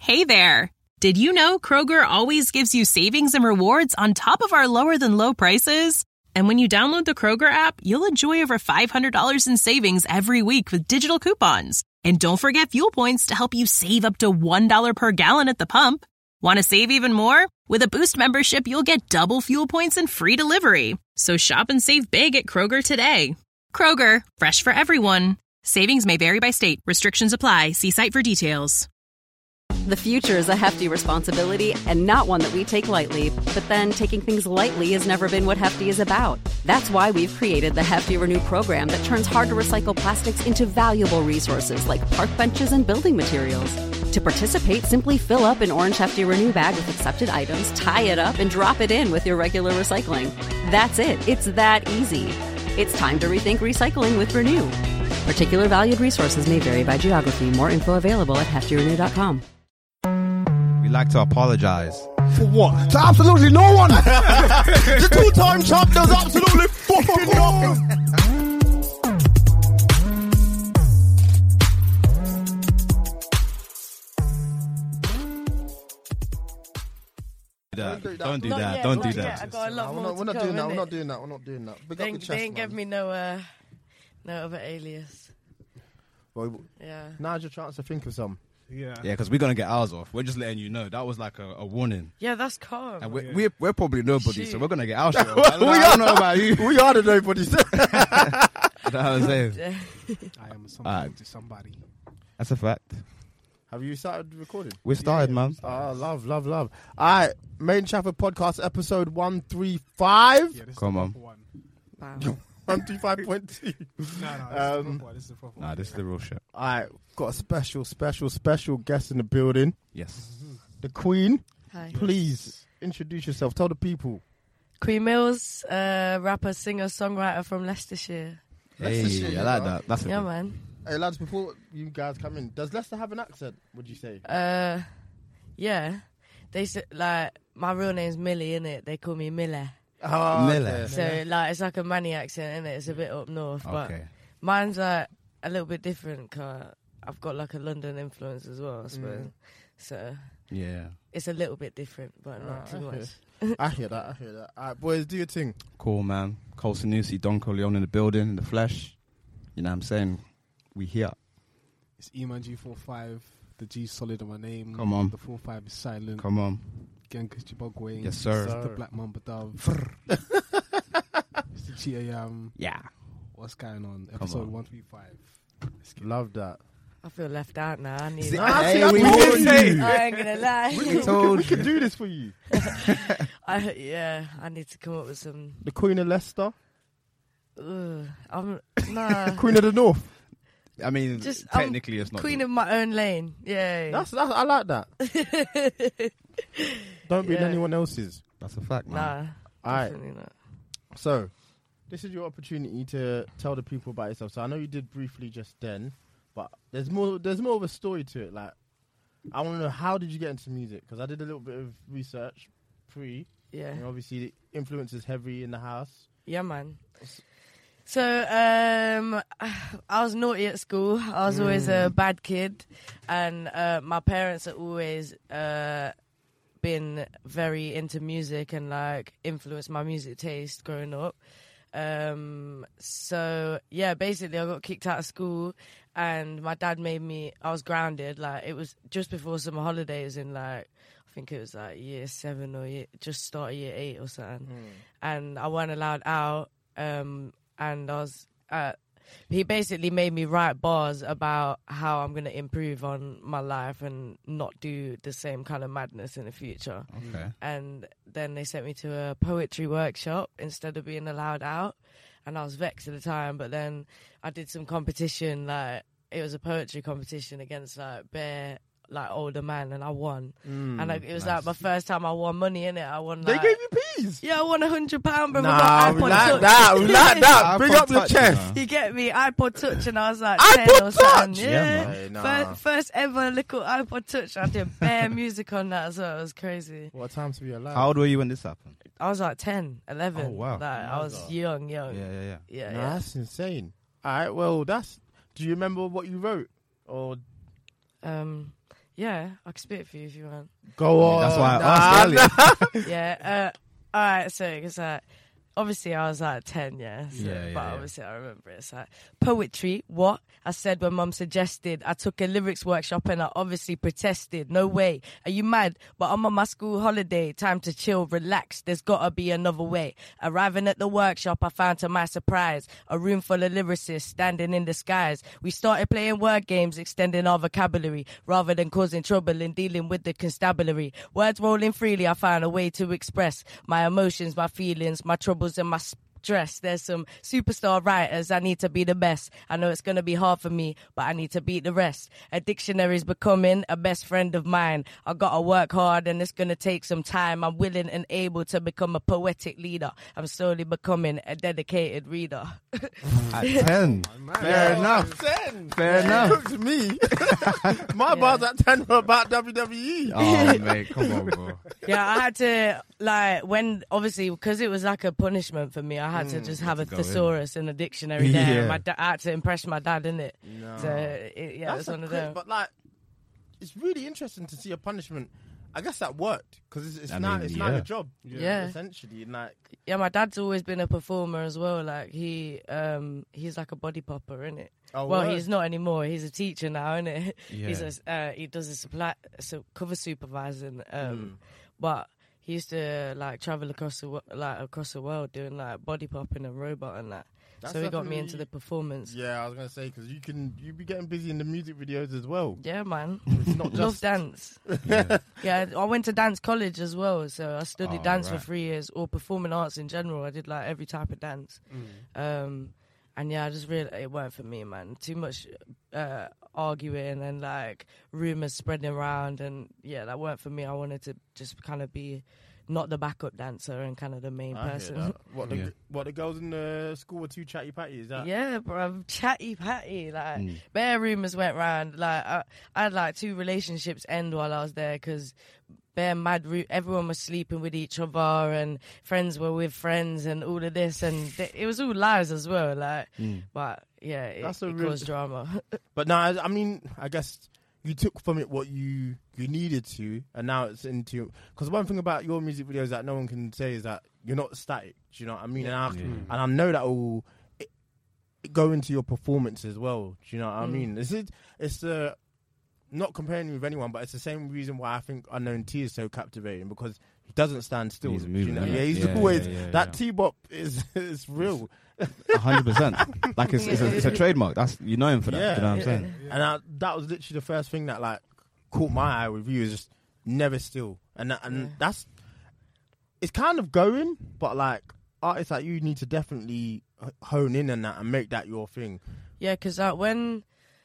Hey there! Did you know Kroger always gives you savings and rewards on top of our lower-than-low prices? And when you download the Kroger app, you'll enjoy over $500 in savings every week with digital coupons. And don't forget fuel points to help you save up to $1 per gallon at the pump. Want to save even more? With a Boost membership, you'll get double fuel points and free delivery. So shop and save big at Kroger today. Kroger, fresh for everyone. Savings may vary by state. Restrictions apply. See site for details. The future is a hefty responsibility and not one that we take lightly. But then taking things lightly has never been what Hefty is about. That's why we've created the Hefty Renew program that turns hard-to-recycle plastics into valuable resources like park benches and building materials. To participate, simply fill up an orange Hefty Renew bag with accepted items, tie it up, and drop it in with your regular recycling. That's it. It's that easy. It's time to rethink recycling with Renew. Particular valued resources may vary by geography. More info available at heftyrenew.com. We like to apologize. For what? To absolutely no one! The two-time champ does absolutely fucking nothing! Don't do that. Don't do that. I got a lot more We're not doing that. We're not doing that. We're not doing that. Big up your chest, They ain't man. give me no other alias. Well, Yeah. now's your chance to think of some. Yeah, because we're gonna get ours off. We're just letting you know that was like a warning. Yeah, that's calm. And we're probably nobody, so Shoot. we're gonna get our shit off. I don't know about you. We are the nobodies. You know what I'm saying? I am somebody to somebody. That's a fact. Have you started recording? We started, man. Oh, love. All right, Main Trafford Podcast, episode 135. Yeah, this Come is on. the proper one. Wow. 135.2. No, this is the proper one. This is the proper one. Nah, this is the real shit. All right, got a special guest in the building. Yes. The Queen. Hi. Please introduce yourself. Tell the people. Queen Mills, rapper, singer, songwriter from Leicestershire. Hey, I like that. That's a Yeah, thing. man. Hey, lads, before you guys come in, does Leicester have an accent, would you say? Yeah. They say, like, my real name's Millie, innit? They call me Miller. Oh, Miller. So, like, it's like a Manny accent, innit? It's a bit up north. But Okay. mine's, like, a little bit different, because I've got, like, a London influence as well, I suppose. So, Yeah. it's a little bit different, but not too okay. much. I hear that. All right, boys, do your thing. Cool, man. Cole Sanusi, Don Corleone in the building, in the flesh. You know what I'm saying? We here. It's Eman G45. The G solid on my name. Come on. The 45 is silent. Come on. Genghis Chibogwe. Yes, sir. It's the Black Mamba Dove. It's the Cheetah. Yeah. What's going on? Episode on. 135. Let's get Love that. I feel left out now. I need See, it. hey, we told told you. you. I ain't gonna lie. We can do this for you. I need to come up with some. The Queen of Leicester. Nah. Queen of the North. I mean, Just, technically it's not. Queen of my own lane. Yeah. That's I like that. Don't be in Yeah. anyone else's. That's a fact, man. Nah. All right. Definitely not. So, this is your opportunity to tell the people about yourself. So I know you did briefly just then, but there's more of a story to it. Like, I want to know, how did you get into music? Because I did a little bit of research Yeah. and obviously the influence is heavy in the house. Yeah, man. So, I was naughty at school. I was always a bad kid, and my parents are always been very into music and like influenced my music taste growing up. So yeah, basically I got kicked out of school, and my dad made me. I was grounded. Like, it was just before summer holidays in, like, I think it was like year 7 or just start of year 8 or something, and I weren't allowed out. And I was, he basically made me write bars about how I'm going to improve on my life and not do the same kind of madness in the future. Okay. And then they sent me to a poetry workshop instead of being allowed out. And I was vexed at the time, but then I did some competition, like, it was a poetry competition against, like, bare, like, older man, and I won. And like, it was like my first time I won money in it. I won, They like, gave you peas. yeah, I won £100, bro. Nah, we like that. Bring up your iPod chest. Touch, You get me? iPod Touch, and I was like iPod 10 or something. Touch? Yeah, Yeah, man. Nah. First ever little iPod Touch. I did bare music on that as well. It was crazy. What a time to be alive. How old were you when this happened? I was like 10, 11. Oh, wow. Like, I was young. Yeah. Yeah, Nah, that's insane. All right, well, do you remember what you wrote? Or Yeah, I can spit it for you if you want. Go on. That's why I asked earlier. Yeah. All right. So it's obviously I was like 10, yeah. So, Yeah, but yeah. obviously I remember it. It's like poetry. What I said when Mum suggested. I took a lyrics workshop and I obviously protested. No way. Are you mad? But I'm on my school holiday. Time to chill, relax. There's gotta be another way. Arriving at the workshop, I found to my surprise a room full of lyricists standing in the skies. We started playing word games, extending our vocabulary rather than causing trouble in dealing with the constabulary. Words rolling freely, I found a way to express my emotions, my feelings, my troubles and my stress. There's some superstar writers. I need to be the best. I know it's going to be hard for me, but I need to beat the rest. A dictionary's becoming a best friend of mine. I got to work hard and it's going to take some time. I'm willing and able to become a poetic leader. I'm slowly becoming a dedicated reader. At 10. Fair enough. 10. Fair enough. Look to me. My bars at 10 were about WWE. Oh, mate, come on, bro. Yeah, I had to, like, when, obviously, because it was like a punishment for me, I had to just have a to go in. thesaurus and a dictionary there. Yeah. I had to impress my dad, innit? No. So, it That's was one of quick, them. but like, it's really interesting to see a punishment. I guess that worked because it's I now mean, it's now yeah. your job. Yeah. Essentially, and like Yeah, my dad's always been a performer as well. Like, he's like a body popper, innit? oh, Well, word. he's not anymore. He's a teacher now, innit? Yeah. He does cover supervising. But he used to like travel across the world doing like body popping and robot and that. That's So he got me definitely- into the performance. Yeah, I was gonna say because you be getting busy in the music videos as well. Yeah, man. It's not Love just dance. Yeah. Yeah, I went to dance college as well. So I studied Oh, dance right. for 3 years, or performing arts in general. I did like every type of dance. And yeah, I just realized it weren't for me, man. Too much arguing and like rumors spreading around, and yeah, that weren't for me. I wanted to just kind of be not the backup dancer and kind of the main I hear person. that. Yeah. What the girls in the school were too chatty patty? Is that? Yeah, bro, chatty patty. Like, bare rumors went round. Like, I had like 2 relationships end while I was there because bare mad. Everyone was sleeping with each other, and friends were with friends, and all of this, and it was all lies as well. Like, but yeah, it That's a real- caused drama. But no, I mean, I guess you took from it what you needed to, and now it's into. Because one thing about your music videos that no one can say is that you're not static. Do you know what I mean? And I know that will go into your performance as well. Do you know what I mean? It's the not comparing with anyone, but it's the same reason why I think Unknown T is so captivating because he doesn't stand still. He's do moving, you know? yeah. He's Yeah, always yeah, that yeah. T-bop is real. 100%. Like, it's a trademark. That's, you know him for that. Yeah. You know what I'm saying? And that was literally the first thing that like caught my eye with you is just never still, and that's it's kind of going, but like artists like you need to definitely hone in on that and make that your thing. Yeah, because when,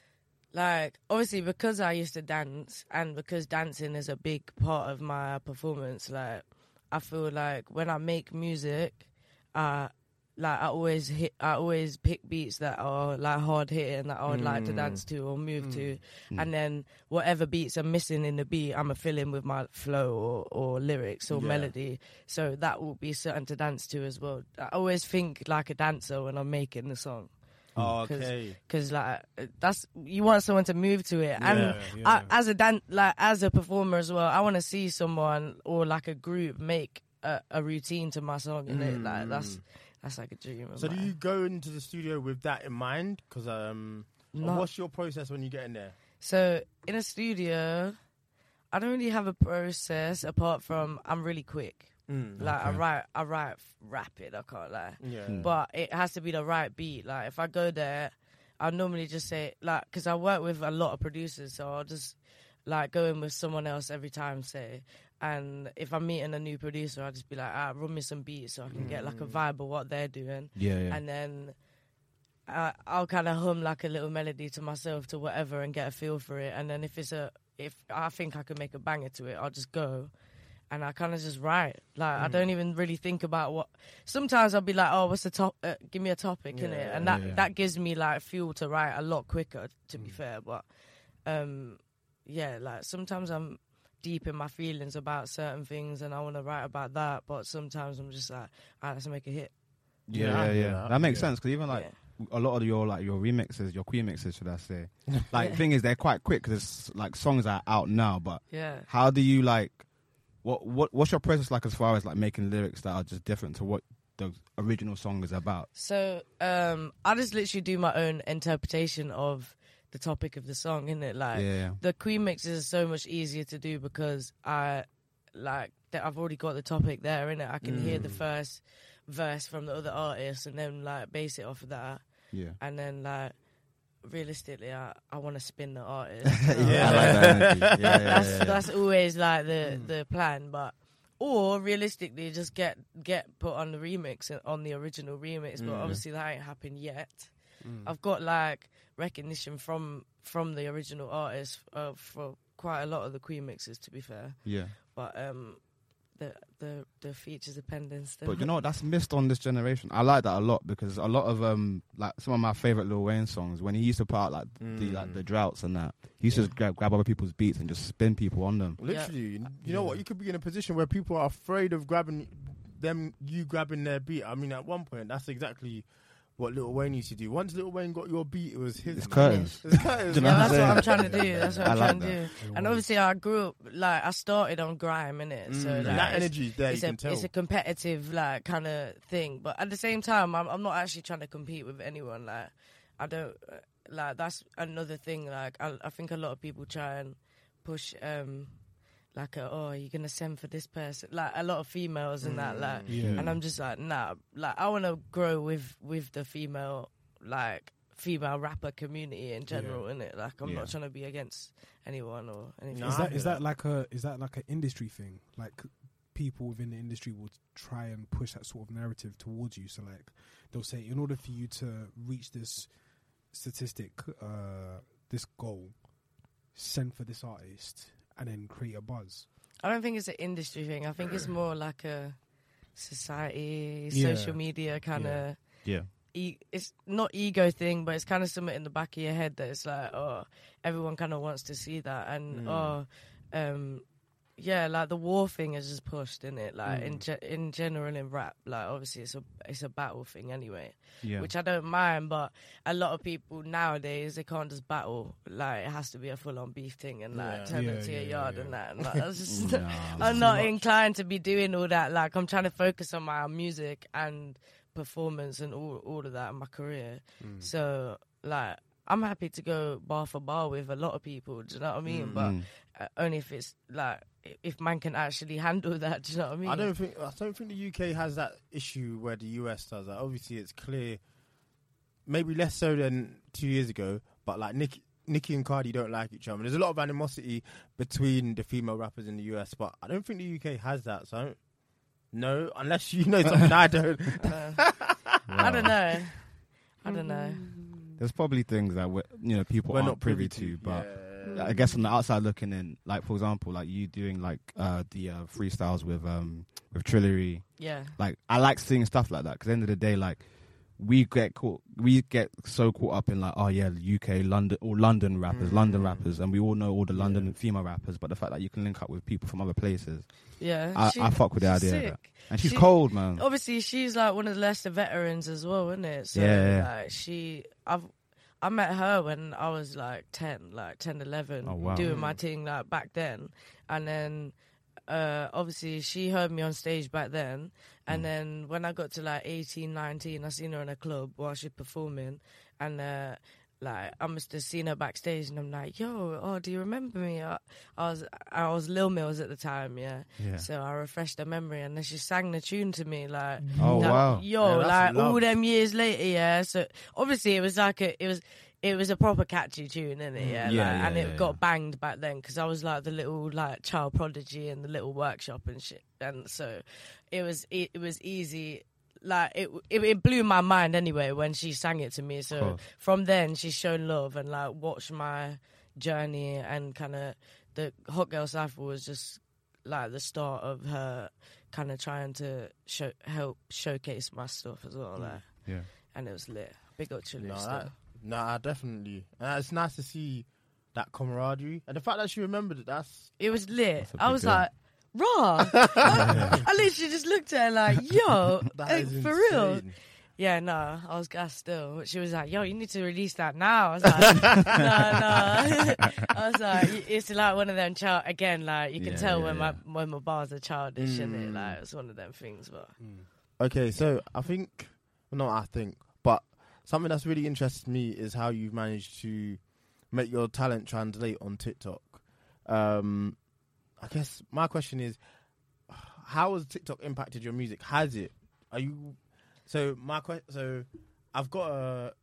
like, obviously because I used to dance and because dancing is a big part of my performance, like, I feel like when I make music, like I always pick beats that are like hard hitting that I would like to dance to or move to, and then whatever beats are missing in the beat, I'ma fill in with my flow or lyrics or melody. So that will be certain to dance to as well. I always think like a dancer when I'm making the song. Oh, okay. Because like that's you want someone to move to it, and I, as a performer as well, I want to see someone or like a group make a routine to my song, and it like that's like a dream. Of So do mine. you go into the studio with that in mind? Because what's your process when you get in there? So in a studio, I don't really have a process apart from I'm really quick. Like I write rapid. I can't lie. Yeah. But it has to be the right beat. Like if I go there, I normally just say like because I work with a lot of producers, so I'll just like go in with someone else every time, say. And if I'm meeting a new producer, I'll just be like, run me some beats so I can get like a vibe of what they're doing. Yeah. And then I'll kind of hum like a little melody to myself to whatever and get a feel for it. And then if I think I can make a banger to it, I'll just go. And I kind of just write. Like, I don't even really think about what... Sometimes I'll be like, oh, what's the top... give me a topic, innit? And that gives me, like, fuel to write a lot quicker, to be fair. But, yeah, like, sometimes I'm deep in my feelings about certain things and I want to write about that. But sometimes I'm just like, all right, let's make a hit. Yeah. That makes sense, because even, like, a lot of your remixes, your queen mixes, should I say? Like, thing is, they're quite quick because like songs are out now. But how do you like? What's your process like as far as like making lyrics that are just different to what the original song is about? So I just literally do my own interpretation of the topic of the song, innit? Like the queen mixes is so much easier to do because I've already got the topic there, innit? I can hear the first verse from the other artist and then like base it off of that. Yeah. And then like realistically I want to spin the artist. I like that energy. That's always like the plan, but or realistically just get put on the remix, on the original remix, but obviously that ain't happened yet. I've got like recognition from the original artist for quite a lot of the queen mixes, to be fair. Yeah. But the features are pending still. But you know what, that's missed on this generation. I like that a lot because a lot of like some of my favorite Lil Wayne songs, when he used to put out like the droughts and that, he used to grab other people's beats and just spin people on them. Literally, you know what? You could be in a position where people are afraid of grabbing their beat. I mean, at one point, that's exactly what Lil Wayne used to do. Once Lil Wayne got your beat, it was his. It's curtains. That's what I'm trying to do. That's what I'm trying to do. And obviously, I grew up, like, I started on grime, innit? So like, that energy is there, you can tell. It's a competitive, like, kind of thing. But at the same time, I'm not actually trying to compete with anyone. Like, I don't, like, that's another thing. Like, I think a lot of people try and push, like, you're going to send for this person. Like, a lot of females and that, like, and I'm just like, nah. Like, I want to grow with the female rapper community in general, innit? Like, I'm not trying to be against anyone or anything. Is that like an industry thing? Like, people within the industry will try and push that sort of narrative towards you. So, like, they'll say, in order for you to reach this statistic, this goal, send for this artist, and then create a buzz. I don't think it's an industry thing. I think it's more like a society, social media kind of... it's not ego thing, but it's kind of something in the back of your head that it's like, everyone kind of wants to see that. And, like the war thing is just pushed, isn't it? Like in general in rap, like obviously it's a battle thing anyway, which I don't mind. But a lot of people nowadays, they can't just battle. Like it has to be a full on beef thing and like turn it to your yard and that. And like, that's just, I'm not inclined to be doing all that. Like I'm trying to focus on my music and performance and all of that in my career. So like I'm happy to go bar for bar with a lot of people. Do you know what I mean? But only if it's like if man can actually handle that. Do you know what I mean? I don't think the UK has that issue where the US does that. Obviously, it's clear, maybe less so than 2 years ago. But like Nicki and Cardi don't like each other. There's a lot of animosity between the female rappers in the US, but I don't think the UK has that. So I don't know, unless you know something I don't. I don't know. There's probably things that people aren't privy to, but I guess from the outside looking in, like for example, like you doing like the freestyles with Trillery. Yeah. Like I like seeing stuff like that because at the end of the day, like we get so caught up in like UK, London rappers, and we all know all the London female rappers, but the fact that you can link up with people from other places. Yeah, I fuck with the idea of that. And she's cold, man. Obviously, she's like one of the Leicester veterans as well, isn't it? So, like, I met her when I was like 10, 11, doing my thing like back then. And then, obviously, she heard me on stage back then. And then when I got to like 18, 19, I seen her in a club while she was performing. And like I must have seen her backstage, and I'm like, "Yo, do you remember me?" I was Lil Mills at the time, yeah. So I refreshed her memory, and then she sang the tune to me, like, wow, like all them years later, yeah. So obviously it was like it was a proper catchy tune, innit? And it got banged back then because I was like the little like child prodigy in the little workshop and shit, and so it was easy. Like it blew my mind anyway when she sang it to me. So from then she's shown love and like watched my journey, and kind of the Hot Girl Cypher was just like the start of her kind of trying to help showcase my stuff as well. Like, and it was lit. Big up Trillery. Nah, definitely. It's nice to see that camaraderie and the fact that she remembered it. It was lit. I was like, raw. I literally just looked at her like, yo, for real. Yeah, no, I was gassed still. She was like, yo, you need to release that now. I was like, no. I was like, it's like one of them again, like, you can tell when my bars are childish, innit? Like, it's one of them things, but... Okay, so but something that's really interested me is how you've managed to make your talent translate on TikTok. I guess my question is, how has TikTok impacted your music? Has it? Are you... So I've got a...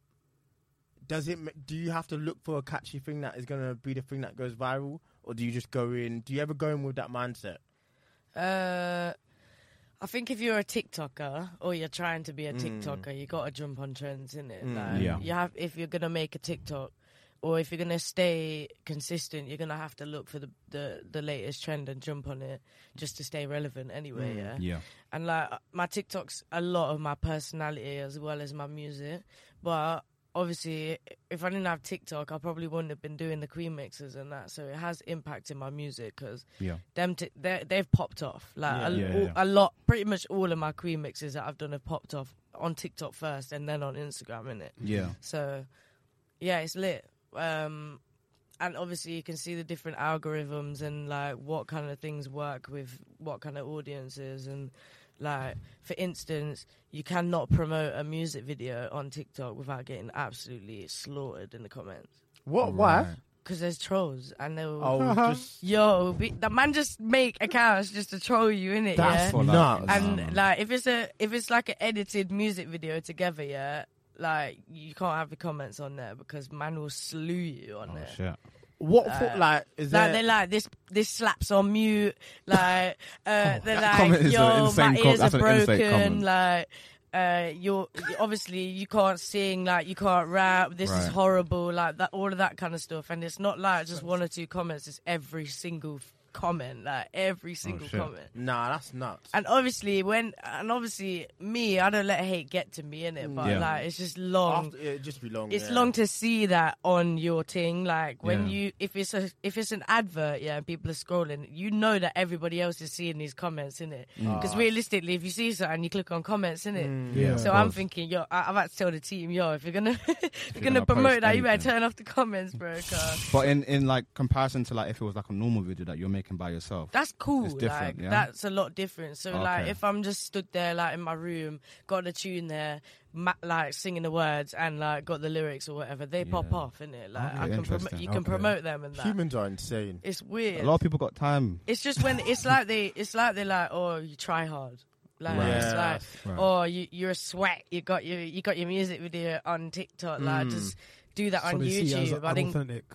Do you have to look for a catchy thing that is going to be the thing that goes viral? Or do you just go in... Do you ever go in with that mindset? I think if you're a TikToker or you're trying to be a TikToker, you got to jump on trends, innit? Like, if you're going to make a TikTok or if you're going to stay consistent, you're going to have to look for the latest trend and jump on it just to stay relevant anyway, Yeah. And, like, my TikTok's a lot of my personality as well as my music. But, obviously, if I didn't have TikTok, I probably wouldn't have been doing the Queen mixes and that. So it has impacted my music because they've popped off. Like, a lot, pretty much all of my Queen mixes that I've done have popped off on TikTok first and then on Instagram, innit? Yeah. So, yeah, it's lit. And obviously you can see the different algorithms and like what kind of things work with what kind of audiences. And like, for instance, you cannot promote a music video on TikTok without getting absolutely slaughtered in the comments. What? Why? Because there's trolls and they will the man just make accounts just to troll you, innit? That's nuts. And like, if it's like an edited music video together, like, you can't have the comments on there because man will slew you on there. Shit. What for, like, is that? Like, they're like, this slaps on mute. Like, they're comment like, is yo, my ears are broken. Like, you're obviously you can't sing. Like, you can't rap. This is horrible. Like that, all of that kind of stuff. And it's not like just one or two comments. It's every single comment, like every single comment. Nah, that's nuts. And obviously me, I don't let hate get to me, innit? But like, it's just long. It just be long. It's long to see that on your thing. Like, when if it's an advert, and people are scrolling, you know that everybody else is seeing these comments, innit? Because realistically, if you see something, you click on comments, innit? So I'm thinking, I've had to tell the team, if you're gonna promote that, you better turn off the comments, bro. But in like comparison to like if it was like a normal video that you're making by yourself, that's cool. It's different, like, that's a lot different. So like, if I'm just stood there like in my room, got the tune there, like singing the words and like got the lyrics or whatever, they pop off, innit? Like, you can promote them and that. Humans are insane. It's weird. A lot of people got time. It's just when it's like they're like, oh, you try hard. Like, it's like, oh, you're a sweat. You got your music video on TikTok. Like, just do that on YouTube. I think, authentic.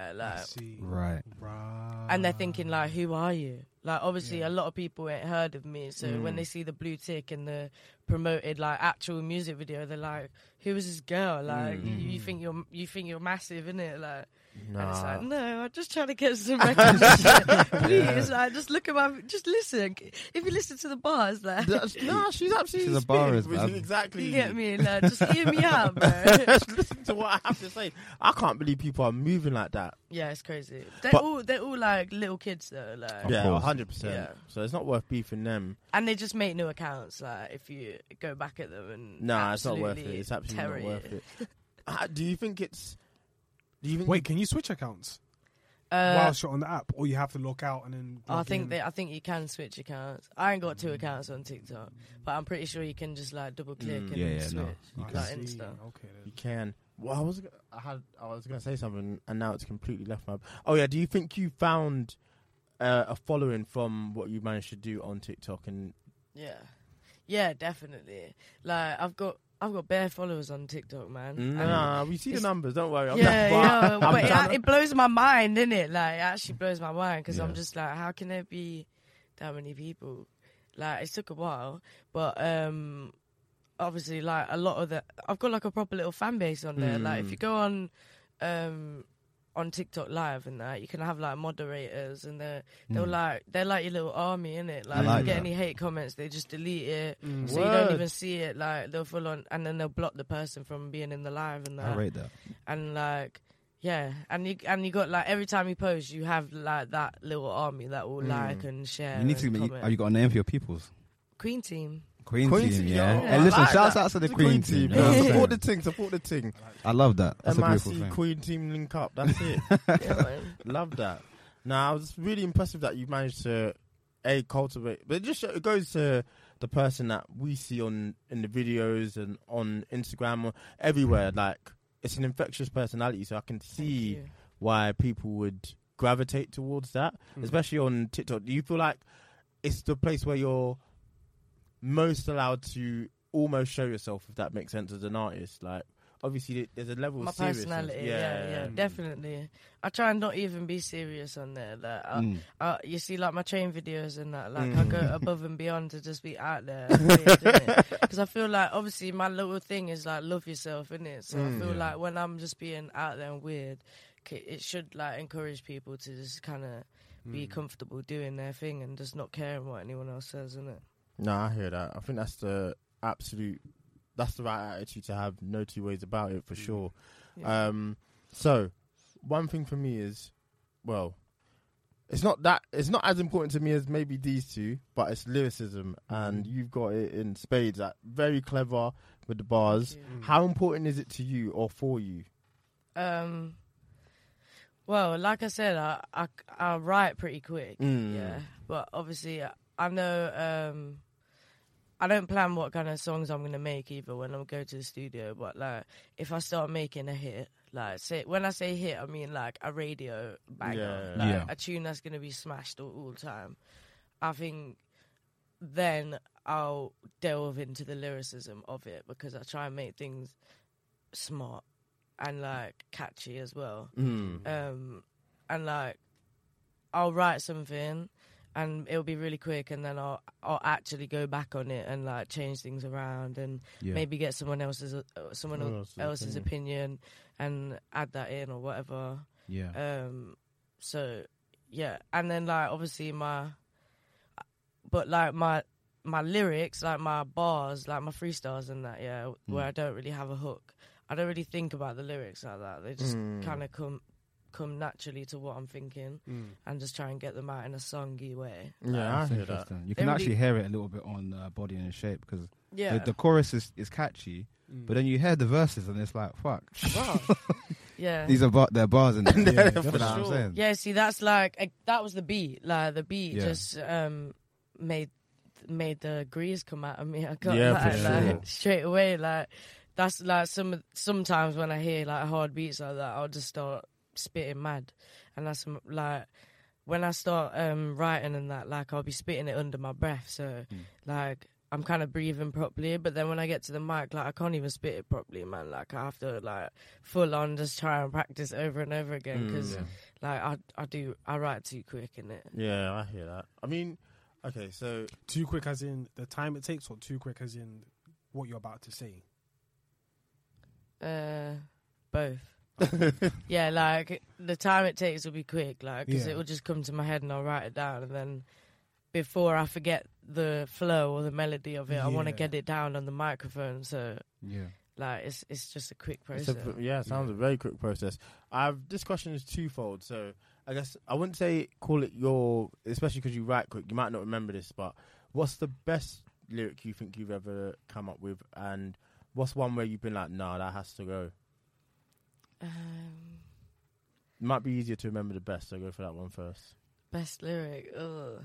Right. And they're thinking like, who are you? Like, obviously, a lot of people ain't heard of me. So when they see the blue tick and the promoted like actual music video, they're like, who is this girl? Like, you think you're massive, innit? Like. Nah. And it's like, no, I'm just trying to get some recognition. Please, like, just listen. If you listen to the bars, like, she's absolutely she's a barist, exactly. You get me? Like, just hear me out, bro. Listen to what I have to say. I can't believe people are moving like that. Yeah, it's crazy. They're all like little kids though. Like, 100%. Yeah. So it's not worth beefing them. And they just make new accounts. Like, if you go back at them and it's not worth it. It's absolutely not worth it. Do you think it's? Wait, can you switch accounts whilst you're on the app, or you have to log out and then? I think you can switch accounts. I ain't got 2 accounts on TikTok, but I'm pretty sure you can just like double click and switch. Like Insta. Okay, then. You can. Well, I was gonna say something, and now it's completely left my. Oh yeah, do you think you found a following from what you managed to do on TikTok? And yeah, definitely. Like, I've got bare followers on TikTok, man. Nah, we see the numbers. Don't worry. But it blows my mind, innit? Like, it actually blows my mind because I'm just like, how can there be that many people? Like, it took a while, but obviously, like, a lot of I've got like a proper little fan base on there. Like, if you go on TikTok Live and that, you can have like moderators, and they're like your little army, innit? Like, if you get any hate comments, they just delete it, so you don't even see it. Like, they'll full on, and then they'll block the person from being in the live and that. I rate that. And like, and you got like, every time you post, you have like that little army that will like and share. You need to. Have you got a name for your peoples? Queen Team. Queen team, yeah. Hey, listen, shouts out to the Queen team. Support the ting. I love that. That's a beautiful thing. Queen team link up. That's it. Love that. Now, I was really impressive that you managed to cultivate, but it goes to the person that we see in the videos and on Instagram or everywhere. Like, it's an infectious personality, so I can see why people would gravitate towards that, especially on TikTok. Do you feel like it's the place where you're most allowed to almost show yourself, if that makes sense, as an artist? Like, obviously there's a level of seriousness. My personality, yeah, definitely. I try and not even be serious on there. Like, you see, like my train videos and that, like I go above and beyond to just be out there. Because I feel like, obviously, my little thing is like love yourself, innit? So I feel like when I'm just being out there and weird, it should like encourage people to just kind of be comfortable doing their thing and just not caring what anyone else says, innit? No, I hear that. I think that's the right attitude to have. No two ways about it, for sure. Yeah. So one thing for me is, well, it's not as important to me as maybe these two, but it's lyricism, and you've got it in spades. Like, very clever with the bars. How important is it to you or for you? Well, like I said, I write pretty quick, yeah. But obviously, I know I don't plan what kind of songs I'm going to make either when I go to the studio. But like, if I start making a hit, like when I say hit, I mean like a radio banger, a tune that's going to be smashed all the time. I think then I'll delve into the lyricism of it, because I try and make things smart and like catchy as well. And like, I'll write something and it'll be really quick, and then I'll actually go back on it and like change things around and maybe get someone else's opinion and add that in or whatever. So yeah, and then like obviously my lyrics, like my bars, like my freestyles and that, where I don't really have a hook. I don't really think about the lyrics like that. They just kind of come naturally to what I'm thinking and just try and get them out in a songy way. Yeah, I hear that. You can actually hear it a little bit on Body and Shape, because the chorus is catchy, but then you hear the verses and it's like, fuck. Yeah, these are their bars in there. For sure. I'm saying. Yeah, see, that's like that was the beat. Like the beat just made the grease come out of me. I got like straight away. Like that's like sometimes when I hear like hard beats like that, I'll just start spitting mad, and that's like when I start writing and that, like I'll be spitting it under my breath, so like I'm kind of breathing properly. But then when I get to the mic, like I can't even spit it properly, man. Like I have to like full on just try and practice over and over again, because like I write too quick, innit? Yeah, I hear that. I mean, okay, so too quick as in the time it takes, or too quick as in what you're about to say? Both. Yeah, like the time it takes will be quick, like because it will just come to my head and I'll write it down, and then before I forget the flow or the melody of it, I want to get it down on the microphone. So like it's just a quick process. It sounds a very quick process. This question is twofold, so I guess I wouldn't say call it your, especially because you write quick. You might not remember this, but what's the best lyric you think you've ever come up with, and what's one where you've been like, nah, that has to go? It might be easier to remember the best, so go for that one first. Best lyric?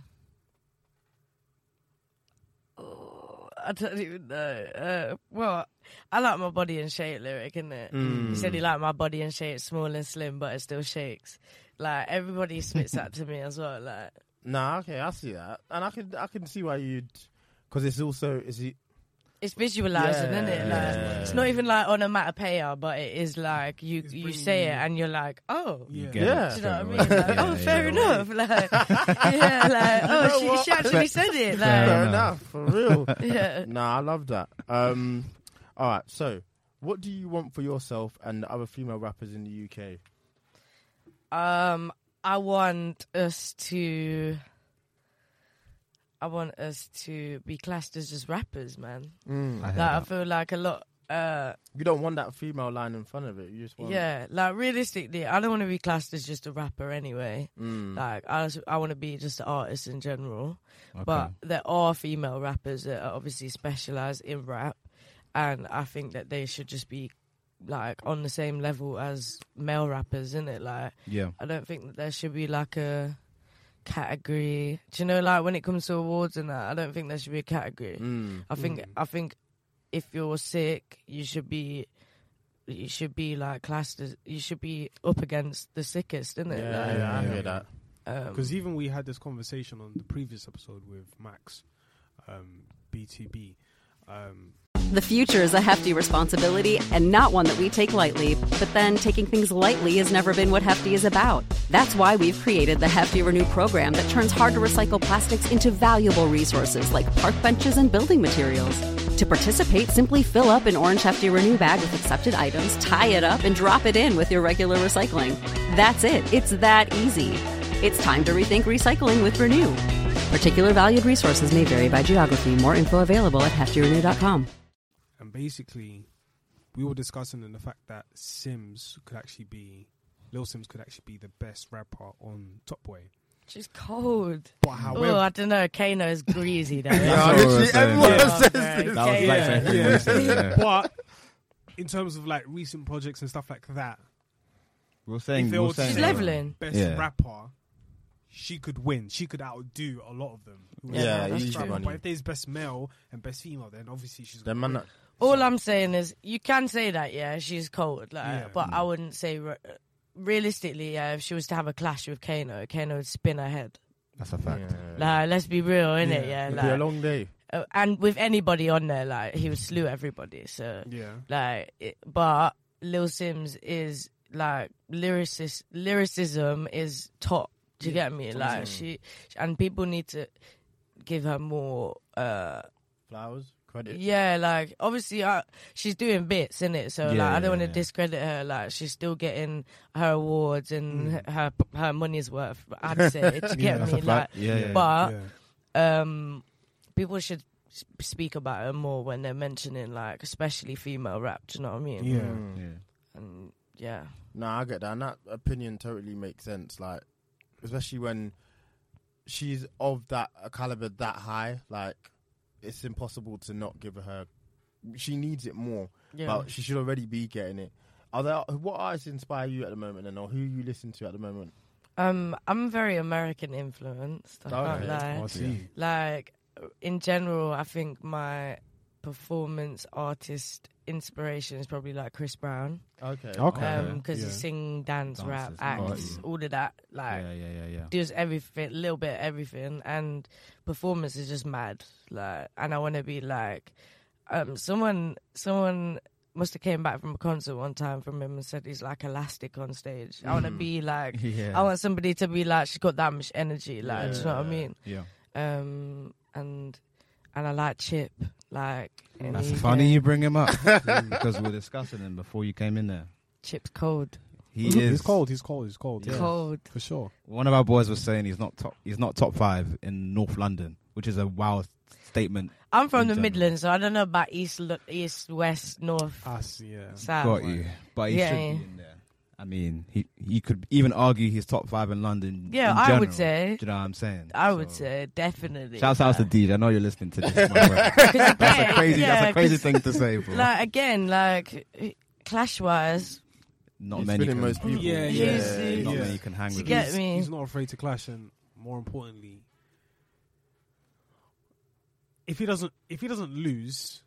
I don't even know. Well, I like my Body and Shape lyric, innit? He said he liked my body and shape, small and slim, but it still shakes. Like, everybody spits that to me as well. Like, nah, okay, I see that. And I can see why you'd... Because it's also... It's visualizing, isn't it? Like, it's not even like onomatopoeia, but it is like you say it and you're like, oh, Do you know what I mean? Like, fair enough. Like, she actually said it. Like, fair enough, for real. Yeah. Nah, I love that. All right, so what do you want for yourself and the other female rappers in the UK? I want us to be classed as just rappers, man. I feel like a lot you don't want that female line in front of it. You just want like realistically, I don't want to be classed as just a rapper anyway. Like I want to be just an artist in general. Okay. But there are female rappers that are obviously specialised in rap, and I think that they should just be like on the same level as male rappers, innit? Like, I don't think that there should be like a category. Do you know, like when it comes to awards and that, I don't think there should be a category. I think if you're sick, you should be like classed as, you should be up against the sickest, isn't it? I hear that. Because even we had this conversation on the previous episode with Max, BTB. The future is a hefty responsibility and not one that we take lightly. But then taking things lightly has never been what Hefty is about. That's why we've created the Hefty Renew program that turns hard-to-recycle plastics into valuable resources like park benches and building materials. To participate, simply fill up an orange Hefty Renew bag with accepted items, tie it up, and drop it in with your regular recycling. That's it. It's that easy. It's time to rethink recycling with Renew. Particular valued resources may vary by geography. More info available at heftyrenew.com. And basically, we were discussing in the fact that Lil Sims could actually be the best rapper on Top Boy. She's cold. But however, I don't know. Kano is greasy though. Everyone says this. But in terms of like recent projects and stuff like that, she's leveling. Best rapper, she could win. She could outdo a lot of them. That's true. But if there's best male and best female, then obviously she's going to win. All I'm saying is, you can say that, she's cold, but I wouldn't say realistically, if she was to have a clash with Kano would spin her head. That's a fact. Let's be real, innit? It'd be a long day. And with anybody on there, he would slew everybody. So, but Lil Sims is like lyricism is top. Do you get me? Like she and people need to give her more flowers, credit. Yeah, like obviously she's doing bits in it, so I don't want to discredit her. Like she's still getting her awards and her money's worth. I'd say, do you get me? Like, but people should speak about her more when they're mentioning like especially female rap. Do you know what I mean? And no, I get that, and that opinion totally makes sense. Like, especially when she's of that caliber that high, like it's impossible to not give her. She needs it more, but she should already be getting it. What artists inspire you at the moment, and or who you listen to at the moment? I'm very American influenced. I can't lie. Like in general, I think my performance artist inspiration is probably like Chris Brown. Okay. Because he sing, dance, rap, acts, all of that. Like, does everything, little bit of everything, and performance is just mad. Like, and I want to be like, someone must have came back from a concert one time from him and said he's like elastic on stage. I want to be like, I want somebody to be like, she's got that much energy. Like, do you know what I mean? And I like Chip. Like, that's funny you bring him up because we were discussing him before you came in there. Chip's cold. He's cold. Yeah. Cold for sure. One of our boys was saying he's not top 5 in North London, which is a wild statement. I'm from the Midlands, so I don't know about east, west, north, south. Got you, but he should be in there. I mean, he could even argue he's top 5 in London. Yeah, in I would say. Do you know what I'm saying? I would say definitely. Shouts out to DJ. I know you're listening to this. That's a crazy thing to say, bro. Like again, like clash wise, not many can. Most people. Not many can hang with. Get me? He's not afraid to clash, and more importantly, if he doesn't lose,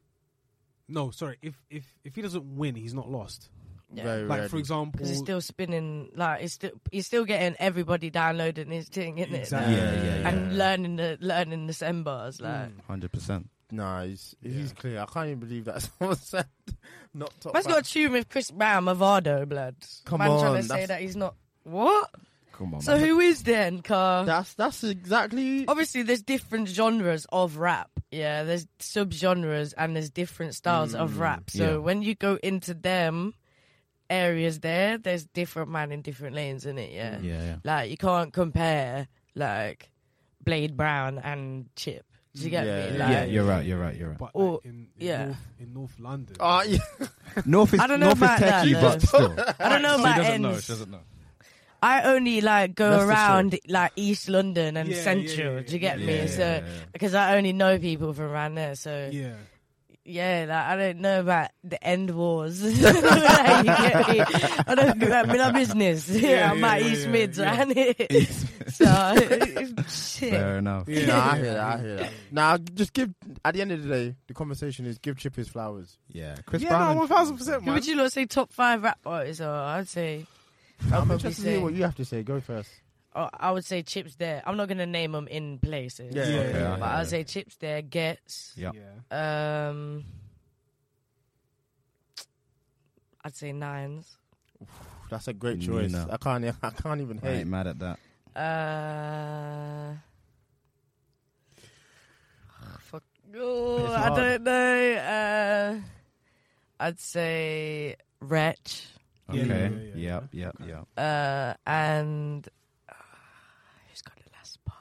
if he doesn't win, he's not lost. Yeah. Like for example, because he's still spinning. Like he's still getting everybody downloading his thing, isn't it? Exactly. And learning the send bars, like 100%. Nah, he's clear. I can't even believe that someone said not top. Man's got a tune with Chris Brown, Mavado, blood. Come on, trying to say that he's not. What? Come on. So who is then, Car? That's exactly. Obviously, there's different genres of rap. Yeah, there's sub-genres and there's different styles of rap. So when you go into them areas there's different man in different lanes, in it. Yeah. Yeah. Like you can't compare like Blade Brown and Chip. Do you get me? Like, yeah, you're right. But in North London. Yeah. North is I don't know North is about that, techie, though. but still. I don't know about ends. She doesn't know. I only like go That's the around like East London and Yeah, Central. yeah, Do you get yeah, me? yeah, So yeah. because I only know people from around there. So Yeah. like I don't know about the end wars. Like, you get me? I don't do that. My business. I'm at East Mids, and so shit. Fair enough. Yeah. Nah, I hear that. Nah, just give. At the end of the day, the conversation is give Chip his flowers. Yeah, Chris Yeah, Brown. no, 1000%, Who man. would you lot say top 5 rap artists? Or I'd say I'll I'm probably interested to hear say what you have to say. Go first. I would say Chips there. I'm not gonna name them in places. Yeah, okay, but I'd say Chips there. Gets. Yeah. I'd say Nines. That's a great choice. No. I can't even I hate. ain't mad at that. Fuck. Oh, It's I hard. don't know. I'd say Wretch. Okay. Yeah. Yep. And who's got the last spot?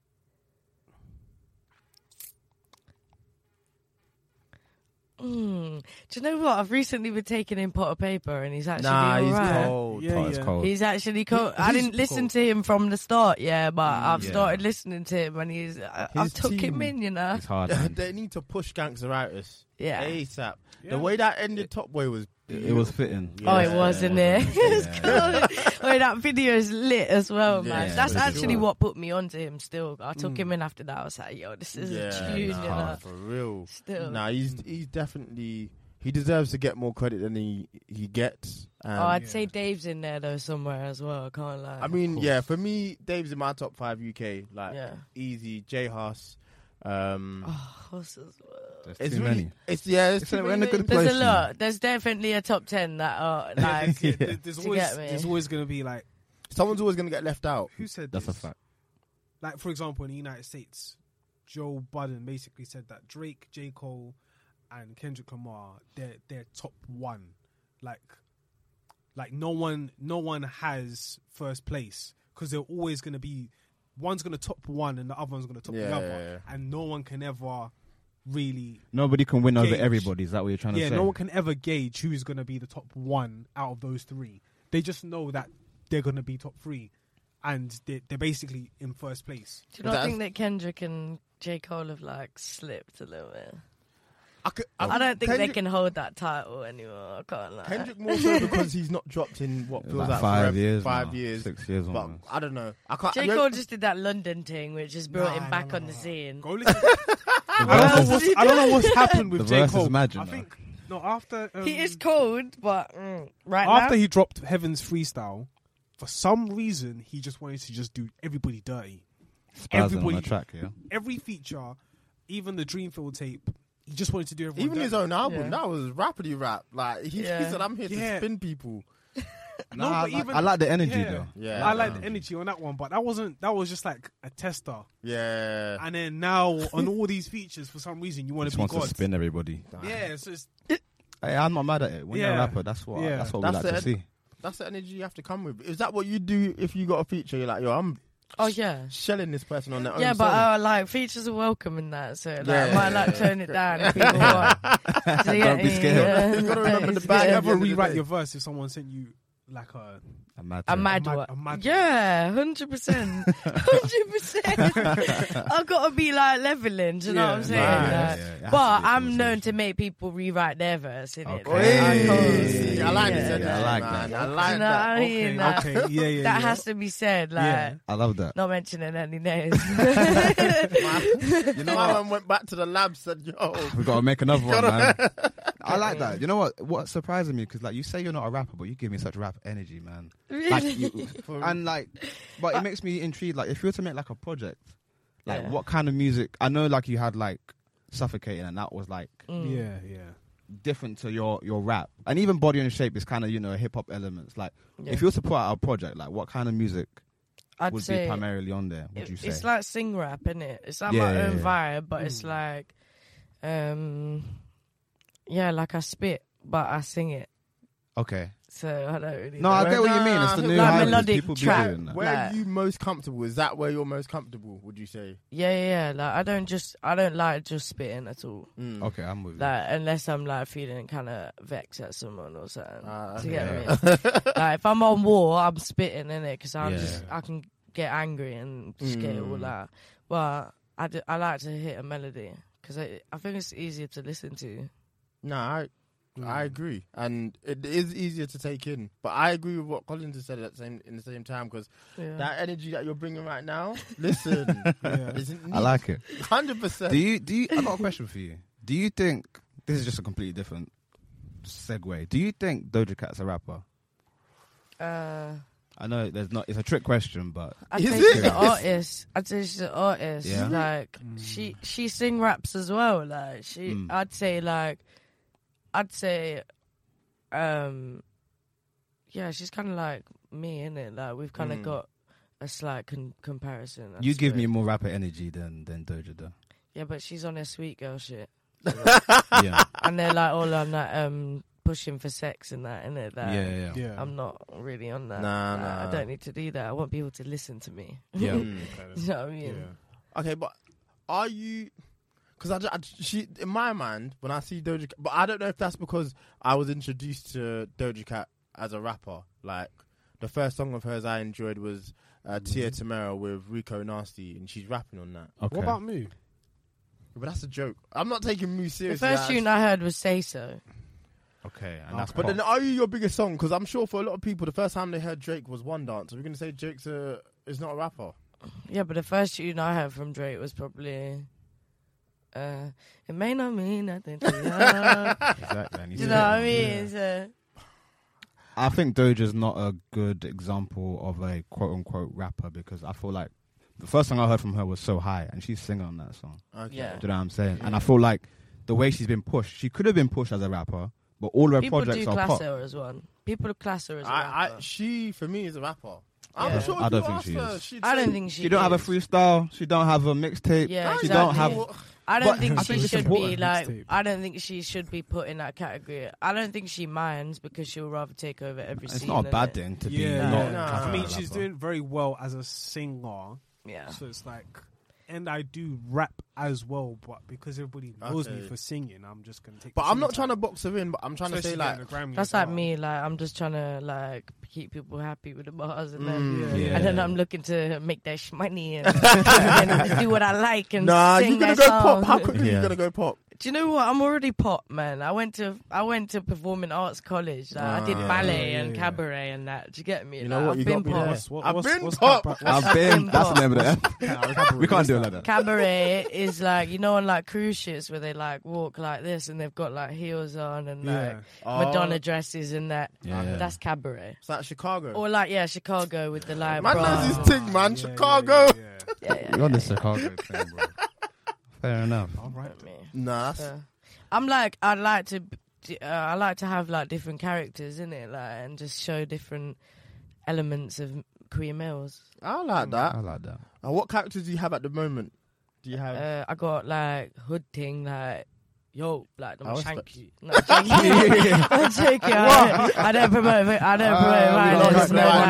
Do you know what? I've recently been taking in Pot of Paper, and he's actually He's alright. cold. It's cold. He's actually cold. I He's didn't listen cold. to him from the start, but I've Yeah. started listening to him, and I've took him team- in, you know. It's hard. Man. They need to push Gangsteritis. Yeah. ASAP. Yeah. The way that ended Top Boy was. It was fitting. Oh, it was, isn't it? Yeah. Wait, that video is lit as well, man. Yeah, That's for actually sure. what put me onto him still. I took him in after that. I was like, yo, this is a tune, you know. for real. Still. Nah, he's definitely. He deserves to get more credit than he gets. I'd say Dave's in there, though, somewhere as well. I can't lie. I mean, yeah, for me, Dave's in my top 5 UK. Like, Yeah. easy. J Huss. Huss as well. There's It's too really, many. it's We're in a good There's place. a lot. There's definitely a top 10 that are like. There's To get me. always going to be like, Someone's always gonna get left out. who said That's a this? fact. Like, for example, in the United States, Joe Budden basically said that Drake, J. Cole, and Kendrick Lamar, they're top one. Like no one has first place, because they're always going to be, one's going to top one and the other one's going to top the other, and no one can ever really. Nobody can win over Gauge. everybody. Is that what you're trying to say? Yeah, no one can ever gauge who's going to be the top one out of those three. They just know that they're going to be top three, and they're basically in first place. Do you not think that Kendrick and J. Cole have like slipped a little bit? I don't think they can hold that title anymore. I can't lie. Kendrick more so because he's not dropped in what feels like 5 forever, years. 5 now. years. 6 years. But almost. I don't know. I can't. J. Cole just did that London thing, which has brought him back on the scene. Go listen. I don't know what's happened with The J. verse is Cole. mad, I know. think after He is cold, but right after now, he dropped Heaven's Freestyle, for some reason he just wanted to just do everybody dirty. Spazzing on the track, yeah. Every feature, even the Dreamfield tape, he just wanted to do everyone Even dirty. his own album, Yeah. that was rappity rap. Like he said, I'm here to Yeah. spin people. No, Nah, but even I like the energy yeah. though. Yeah, I like the energy on that one, but that was just like a tester. Yeah. And then now on all these features, for some reason you want Just to be wants to God. spin everybody. Yeah, so it's Hey, I'm not mad at it. When you're a Yeah. rapper, that's what we That's like to the- see. That's the energy you have to come with. Is that what you do if you got a feature? You're like, yo, I'm oh yeah. shelling this person on their own Yeah, song. but like features are welcome in that, so like, Yeah. I might like tone it down if people want. So, yeah, Don't be scared. yeah. You gotta remember the It's bag good. at the never end of the rewrite day. your verse if someone sent you like a A mad A thing. mad A one. mad Yeah, 100%. 100%. I've got to be like leveling, do you know what I'm saying? Yeah, Like, yeah. It has but to be a I'm known conversation. to make people rewrite their verse, innit? Okay. Hey. I like this Yeah. energy, I like man. that. I You like know that. what I mean? okay, Like, okay, yeah. that has to be said, like, Yeah. I love that. not mentioning any names. You know, I went back to the lab, said, yo, We gotta make another one, man. I like that. You know what? What's surprising me, because like you say you're not a rapper, but you give me such rap energy, man. Like, and like, but it makes me intrigued. Like, if you were to make like a project, like Yeah. what kind of music? I know, like you had like Suffocating, and that was like Yeah. different to your rap, and even Body and Shape is kind of hip hop elements. Like, if you were to put out a project, like what kind of music I'd would say be primarily on there? Would you say? it's like sing rap, innit? It's like Yeah, my yeah, own yeah. vibe, but it's like, yeah, like I spit, but I sing it. Okay. so I don't really. No, I get what you mean. It's the new like hybrid. melodic People be trap. doing that. Where are you most comfortable? Is that where you're most comfortable? Would you say? Yeah. Like I don't like just spitting at all. Okay, I'm with you. Like unless I'm like feeling kind of vexed at someone or something. To get me. Like if I'm on war, I'm spitting in it because I can get angry and just get it all out. But I like to hit a melody because I think it's easier to listen to. No, I agree, and it is easier to take in. But I agree with what Collins has said in the same time because that energy that you're bringing right now, listen, I like it. 100%. Do you? I got a question for you. Do you think this is just a completely different segue? Do you think Doja Cat's a rapper? I know it's a trick question, but I'd say she's an artist. I'd say she's an artist. Yeah? Like she sing raps as well. Like I'd say she's kind of like me, innit? Like we've kind of got a slight comparison. You give me more rapper energy than Doja though. Yeah, but she's on her sweet girl shit. Yeah, and they're like all on that pushing for sex and that, innit? Like, yeah. I'm not really on that. Nah. I don't need to do that. I want people to listen to me. Yeah. You know what I mean? Yeah. Okay, but are you? Because she, in my mind, when I see Doja Cat, but I don't know if that's because I was introduced to Doja Cat as a rapper. Like the first song of hers I enjoyed was Tia Tamera with Rico Nasty, and she's rapping on that. Okay. What about Moo? But that's a joke. I'm not taking Moo seriously. The first tune I heard was Say So. Okay, and that's but then are you your biggest song? Because I'm sure for a lot of people, the first time they heard Drake was One Dance. Are we going to say Drake's is not a rapper? Yeah, but the first tune I heard from Drake was probably... it may not mean nothing to you. Exactly. You know what I mean? Yeah. I think Doja's not a good example of a quote-unquote rapper because I feel like the first song I heard from her was So High, and she's singing on that song. Okay. Yeah. Do you know what I'm saying? And I feel like the way she's been pushed, she could have been pushed as a rapper, but all her projects are pop. People do class her as one. People class her as a rapper. She, for me, is a rapper. I'm sure I don't think she is. I don't think she She don't have a freestyle. She don't have a mixtape. Yeah, she exactly. don't have... I don't think she should be like. I don't think she should be put in that category. I don't think she minds because she'll rather take over every scene. It's not a bad thing to be. I mean, she's doing very well as a singer. Yeah. So it's like, and I do rap as well, but because everybody knows me for singing, I'm just gonna take. But I'm not trying to box her in. But I'm trying to say like that's like me. Like I'm just trying to like keep people happy with the bars, and then I'm looking to make that money and, and do what I like and sing you're gonna that go song. pop. How quickly are you gonna go pop? Do you know what? I'm already pop, man. I went to Performing Arts College. Like, I did ballet and cabaret and that. Do you get me? You know what? I've been pop. I've been pop. I've been. That's the name of it. We can't do it like that. Cabaret is like, you know, on like cruise ships where they like walk like this and they've got like heels on and like Madonna dresses and that. That's cabaret. It's like Chicago. Or like Chicago with the like. Man knows his thing, man. Chicago. You're on the Chicago thing, bro. Fair enough. All right. Nah. I'm like, I like to have like different characters in it, like, and just show different elements of queer males. I like that. What characters do you have at the moment? Do you have? I got like hood thing, like yo, like I'm shank you. No, I'm joking. I don't promote violence.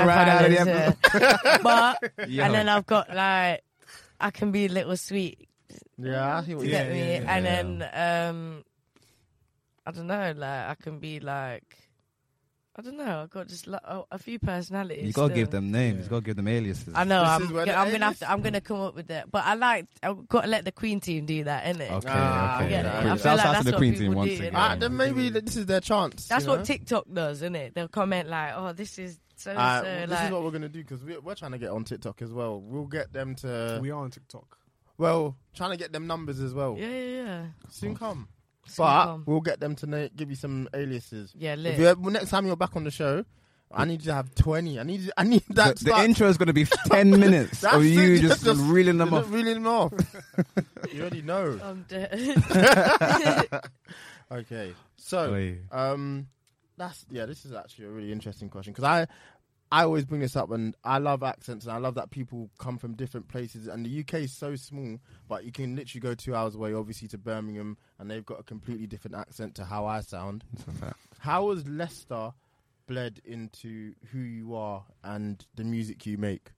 But and then I've got like I can be a little sweet. Yeah, I see what you get me. And then I don't know, like I can be like I don't know. I've got just like, a few personalities. You gotta give them names. You gotta give them aliases. I know. I'm gonna come up with that. But I've got to let the Queen team do that, innit? Okay. I feel like that's the what Queen people team do. Then maybe this is their chance. That's what TikTok does, innit? They'll comment like, "Oh, this is so." This is what we're gonna do because we're trying to get on TikTok as well. We'll get them to. We are on TikTok. Well, trying to get them numbers as well. Yeah. Soon come. But we'll get them to give you some aliases. Yeah, lit. Next time you're back on the show, I need you to have 20. I need that. The intro is going to be 10 minutes of you just reeling them off. Reeling them off. You already know. I'm dead. Okay, so this is actually a really interesting question because I always bring this up, and I love accents, and I love that people come from different places. And the UK is so small, but you can literally go 2 hours away, obviously, to Birmingham, and they've got a completely different accent to how I sound. That's a fact. How was Leicester bled into who you are and the music you make?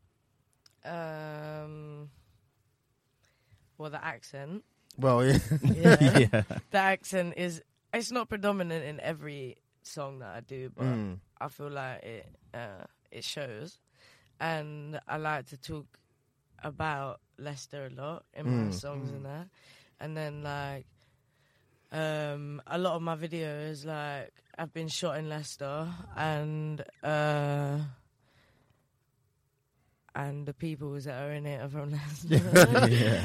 Well, the accent. Well, yeah. The accent it's not predominant in every song that I do, but I feel like it shows. And I like to talk about Leicester a lot in my songs and that. And then like a lot of my videos like have been shot in Leicester, and the people that are in it are from Leicester.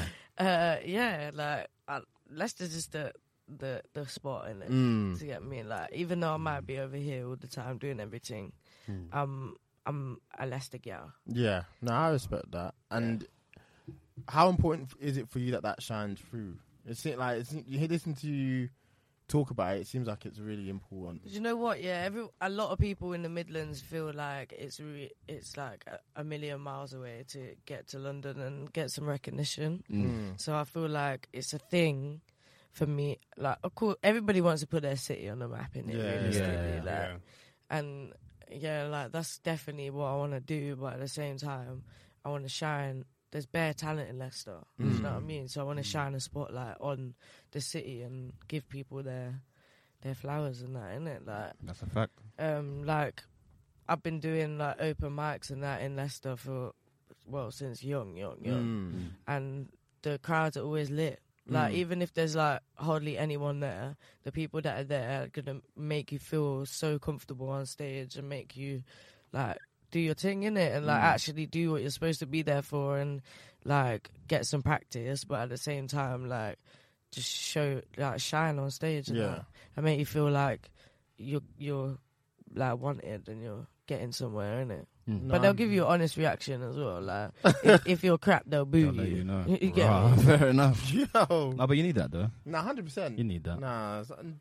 Leicester's just the spot in it to get me. Like, even though I might be over here all the time doing everything, I'm a Leicester girl. Yeah, no, I respect that. And how important is it for you that shines through? You listen to you talk about it. It seems like it's really important. You know what? Yeah, a lot of people in the Midlands feel like it's like a million miles away to get to London and get some recognition. So I feel like it's a thing for me. Like, of course, everybody wants to put their city on the map, in it, realistically. And like that's definitely what I want to do. But at the same time, I want to shine. There's bare talent in Leicester. You know what I mean? So I want to shine a spotlight on the city and give people their flowers and that, innit? Like, that's a fact. Like, I've been doing like open mics and that in Leicester since young. And the crowds are always lit. Like, even if there's like hardly anyone there, the people that are there are gonna make you feel so comfortable on stage and make you like do your thing, innit? And like actually do what you're supposed to be there for, and like get some practice, but at the same time like just shine on stage and make you feel like you're like wanted and you're getting somewhere, innit? But they'll give you an honest reaction as well. Like, if you're crap, they'll boo you. You know. You get me? Fair enough. Yo. No, but you need that though. Nah, 100%. You need that. Nah.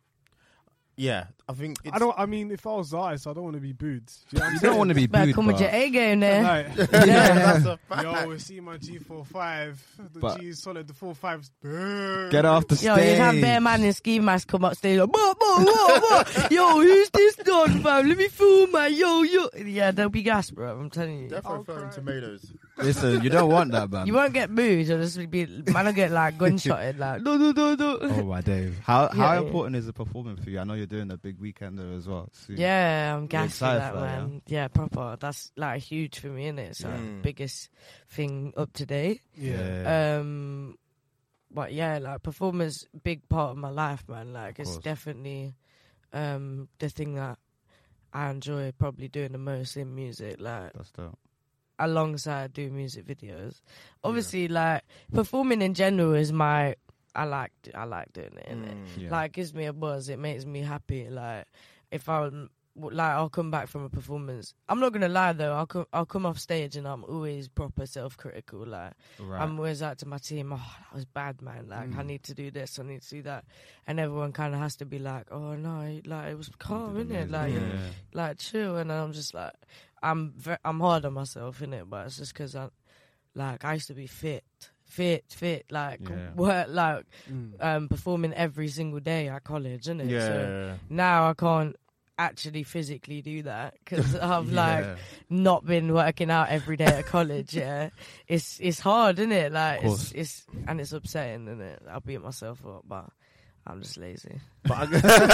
Yeah, I think it's... I mean, if I was the artist, I don't want to be booed. You don't want to be booed, come with your A game there. That's a fact. Yo, we see my G45. The G is solid, the 4.5's... Get off the stage. Yo, you'd have bare man in ski mask come up stage like, what? Yo, who's this dog, fam? Let me fool, man. Yo. Yeah, they'll be gas, bro. I'm telling you. Definitely throwing tomatoes. Listen, you don't want that, man. You won't get booed. You'll just be... Man will get, like, gunshotted, like, no. Oh, my Dave. How important is the performance for you? I know you're doing a big weekend there as well soon. Yeah, I'm gassed for that, for that, man. Yeah, proper. That's, like, huge for me, innit? It's the biggest thing up to date. Yeah. But, yeah, like, performance, big part of my life, man. Like, it's definitely the thing that I enjoy probably doing the most in music. Like, that's dope. Alongside doing music videos. Obviously, like, performing in general is I like doing it, innit? Yeah. Like, it gives me a buzz. It makes me happy. Like, if I'll come back from a performance. I'm not gonna lie though. I'll come off stage and I'm always proper self-critical. Like, I'm always like to my team, oh, that was bad, man. Like, I need to do this. I need to do that. And everyone kind of has to be like, oh no, like it was calm, innit? Like, like chill. And I'm just like, I'm hard on myself, innit? But it's just because I used to be fit, like work, like performing every single day at college, innit? Yeah. So now I can't actually physically do that because I've like not been working out every day at college. It's hard, innit? Like it's upsetting, innit? I'll beat myself up, but I'm just lazy. But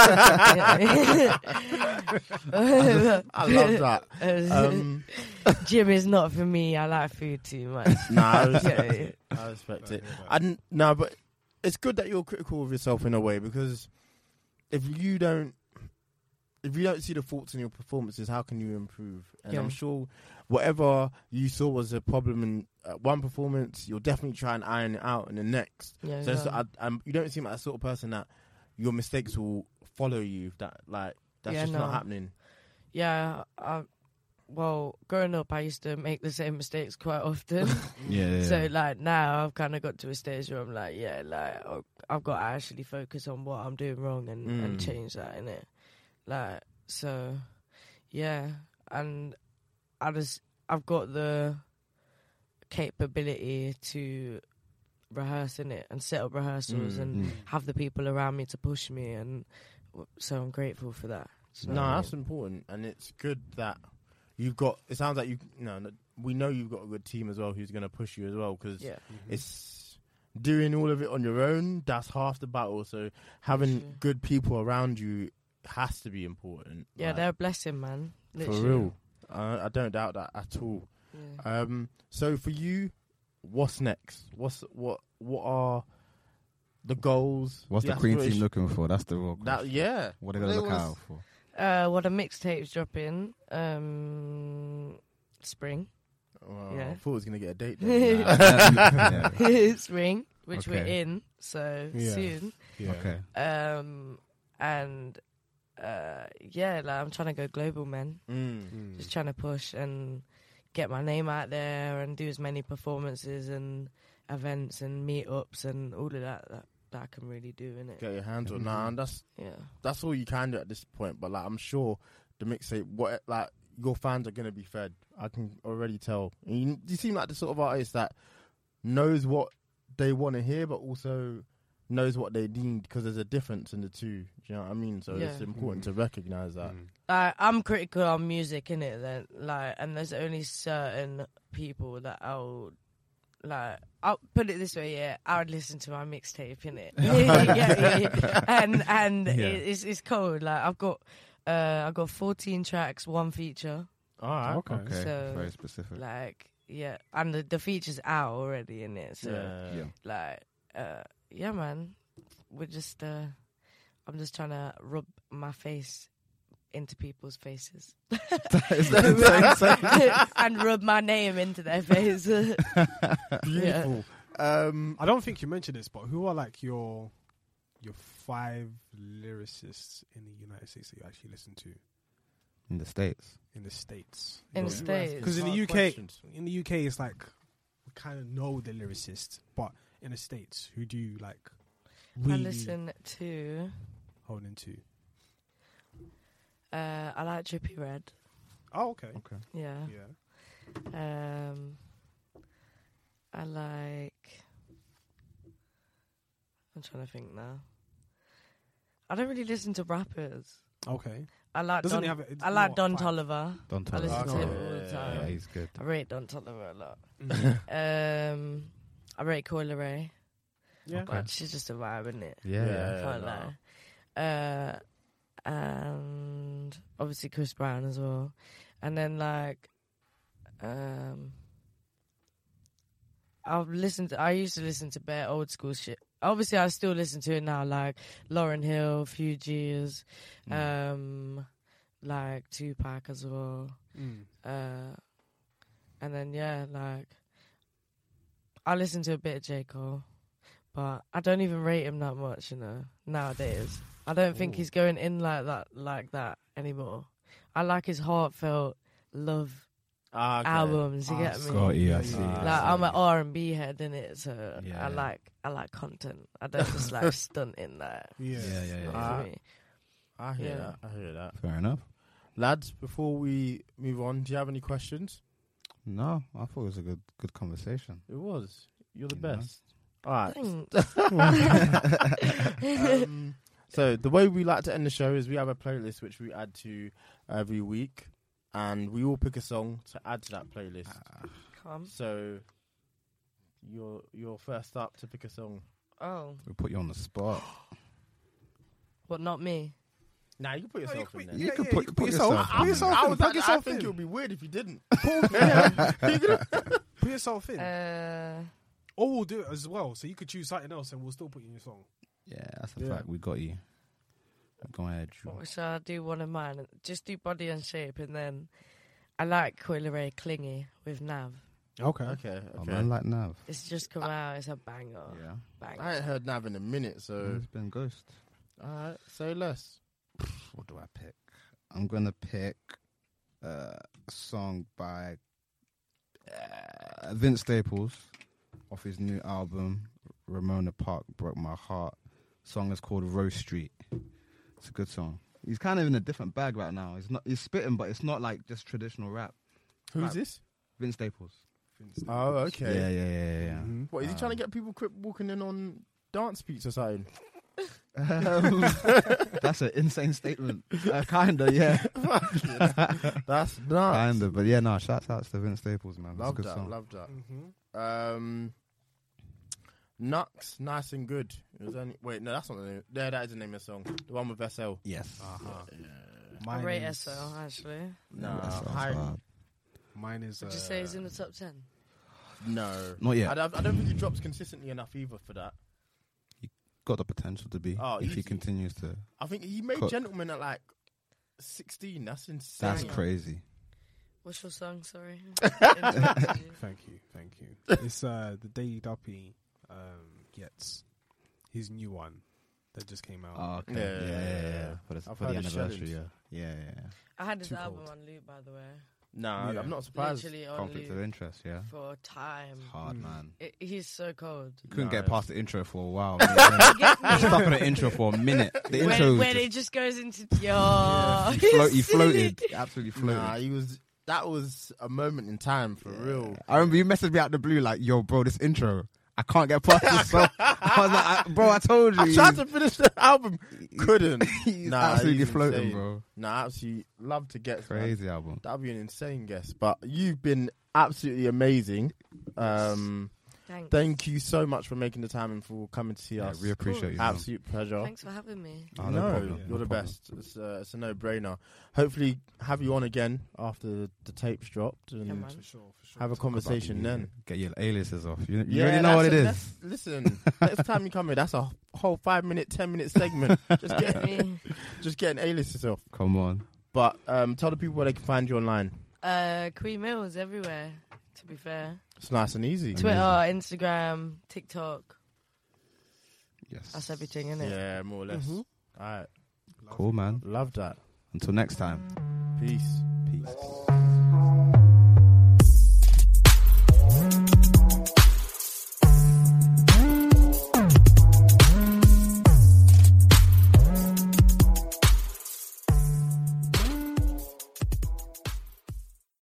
I love that. Gym is not for me. I like food too much. Nah, I respect it. But it's good that you're critical of yourself in a way, because if you don't see the faults in your performances, how can you improve? And I'm sure whatever you saw was a problem in one performance, you'll definitely try and iron it out in the next. So you don't seem like the sort of person that your mistakes will follow you. That's just not happening. Yeah, well, growing up, I used to make the same mistakes quite often. So, like, now I've kind of got to a stage where I'm like, I've got to actually focus on what I'm doing wrong and change that, innit? Like, so, yeah. And I've got the capability to rehearse, innit? And set up rehearsals and have the people around me to push me. And so I'm grateful for that. So, no, that's important, and it's good that you've got. It sounds like we know you've got a good team as well who's going to push you as well, because it's doing all of it on your own. That's half the battle. So having good people around you has to be important. Yeah, like, they're a blessing, man. Literally. For real, I don't doubt that at all. Yeah. So for you, what's next? What are the goals? What's the Queen team looking for? That's the real question. What are they going to look out for? What a mixtape's dropping spring. Oh, yeah. I thought I was going to get a date. Spring, which we're in, so soon. Yeah. Okay. And like I'm trying to go global, man. Just trying to push and get my name out there and do as many performances and events and meetups and all of that I can really do, innit? Get your hands on. Nah, and that's all you can do at this point. But like, I'm sure the mixtape, your fans are gonna be fed. I can already tell. You seem like the sort of artist that knows what they want to hear, but also knows what they need, because there's a difference in the two. Do you know what I mean? So it's important to recognize that. I'm critical on music, innit? Then and there's only certain people that I'll put it this way, I would listen to my mixtape, innit? And it's cold. Like I've got 14 tracks, 1 feature. All right, okay. So, very specific. And the feature's out already, innit? So man, we're just I'm just trying to rub my face into people's faces and rub my name into their face. Beautiful. I don't think you mentioned this, but who are like your 5 lyricists in the United States that you actually listen to? In the States. Because in the UK, it's like we kind of know the lyricists, but in the States, who do you like? Really I listen to. Holding to. I like Drippy Red. Oh, okay. Yeah. I like. I'm trying to think now. I don't really listen to rappers. Okay. I like Don Toliver. Don Toliver. I listen to him all the time. Yeah, he's good. I rate Don Toliver a lot. I rate Coi Leray. Yeah. But she's just a vibe, isn't it? Yeah. Can't lie. And obviously Chris Brown as well. And then I used to listen to bare old school shit. Obviously I still listen to it now, like Lauryn Hill, Fugees, like Tupac as well. And then I listen to a bit of J. Cole, but I don't even rate him that much, nowadays. I don't think he's going in like that anymore. I like his heartfelt love albums. You get me? Scotty, I see. I'm an R&B head, innit? So I like content. I don't just like stunting that. I hear that. Fair enough. Lads, before we move on, do you have any questions? No, I thought it was a good conversation. It was. You're the best. All right. So the way we like to end the show is we have a playlist which we add to every week, and we all pick a song to add to that playlist. Come. So you're first up to pick a song. Oh. We'll put you on the spot. What, not me? Nah, you can put yourself in there. You can put yourself. I think it would be weird if you didn't. Put yourself in. Or we'll do it as well, so you could choose something else and we'll still put you in your song. Yeah, that's a fact. We got you. Go ahead, Drew. Shall I do one of mine? Just do Body and Shape, and then I like Coi Leray Clingy with Nav. Okay. I like Nav. It's just come out. It's a banger. Yeah. Banger. I ain't heard Nav in a minute, so... It's been Ghost. All right, say less. What do I pick? I'm going to pick a song by Vince Staples off his new album, Ramona Park Broke My Heart. Song is called Rose Street. It's a good song. He's kind of in a different bag right now. He's spitting, but it's not like just traditional rap. Who's this? Vince Staples. Oh, okay. Yeah. Mm-hmm. What, is he trying to get people walking in on dance beats or something? That's an insane statement. Kinda, yeah. That's nuts. Kinda, but yeah, no. Shouts out to Vince Staples, man. That's Love a good that. song. Love that. Nux, Nice and Good. It was only, wait, no, that's not the name. Yeah, that is the name of the song. The one with SL. Yes. I rate SL, actually. No, mine is. Would you say he's in the top 10? No. Not yet. I don't think he drops consistently enough either for that. He got the potential to be if he continues to. I think he made Gentleman at like 16. That's insane. That's crazy. What's your song? Sorry. Thank you. It's the Daily Duppy gets his new one that just came out. Oh, okay. Yeah. For the anniversary, yeah. I had this album on loop, by the way. Nah, I'm not surprised. Literally on Conflict loop of interest, yeah. for time. It's hard, man. He's so cold. You couldn't get past the intro for a while. Stuck on the intro for a minute. The intro when it just goes into he floated. Absolutely floated. Nah, that was a moment in time for real. I remember you messaged me out the blue like, yo, bro, this intro, I can't get past this song. I was like, bro, I told you. I tried to finish the album. Couldn't. He's absolutely floating, insane. bro. Nah, absolutely love to get crazy album. That'd be an insane guest. But you've been absolutely amazing. Thanks. Thank you so much for making the time and for coming to see us. We appreciate you. Absolute pleasure. Thanure for having me. Oh, You're the best. It's a no-brainer. Hopefully, have you on again after the tapes dropped and For sure. have a conversation then. Get your A-listers off. You already know what it is. Listen, next time you come here, that's a whole 5-minute, 10-minute segment. just getting A-listers off. Come on. But tell the people where they can find you online. Queen Mills everywhere, to be fair. It's nice and easy. Twitter, Instagram, TikTok. Yes. That's everything, isn't it? Yeah, more or less. All right. Cool, man. Love that. Until next time. Peace. Peace.